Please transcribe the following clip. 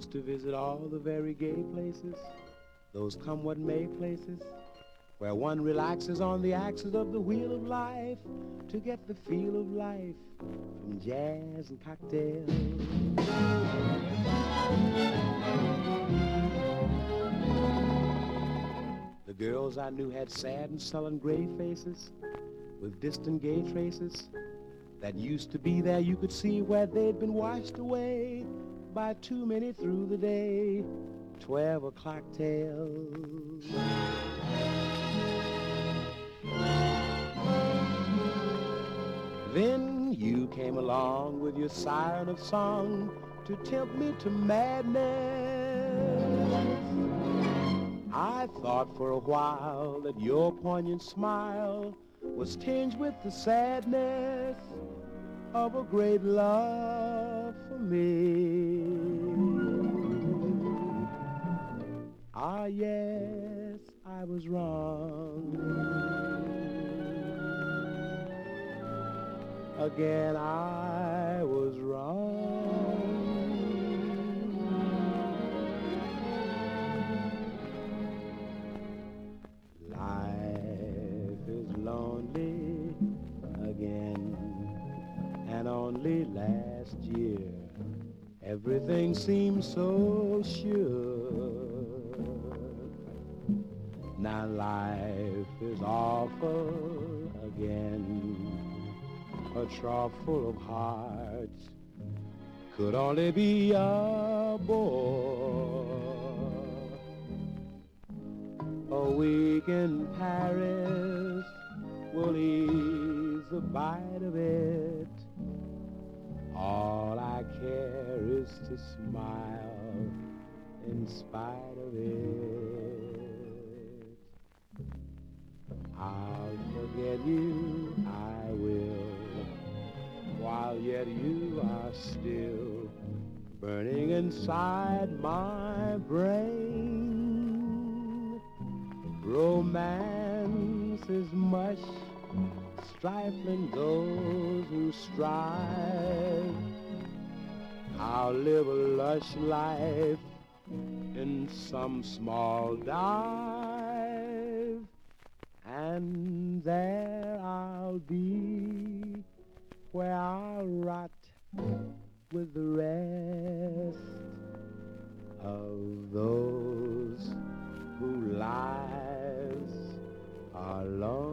used to visit all the very gay places, those come what may places, where one relaxes on the axis of the wheel of life to get the feel of life from jazz and cocktails. The girls I knew had sad and sullen gray faces with distant gay traces that used to be there. You could see where they'd been washed away by too many through the day 12 o'clock tales. Then you came along with your siren of song to tempt me to madness. I thought for a while that your poignant smile was tinged with the sadness of a great love for me. Ah, yes, I was wrong. Again, I was wrong. Life is lonely again, and only last year everything seemed so sure. Now life is awful again, a trough full of hearts could only be a bore. A week in Paris will ease the bite of it. All I care is to smile in spite of it. I'll forget you, I will, while yet you are still burning inside my brain. Romance is much, trifling those who strive. I'll live a lush life in some small dive, and there I'll be where I'll rot with the rest of those whose lives are long.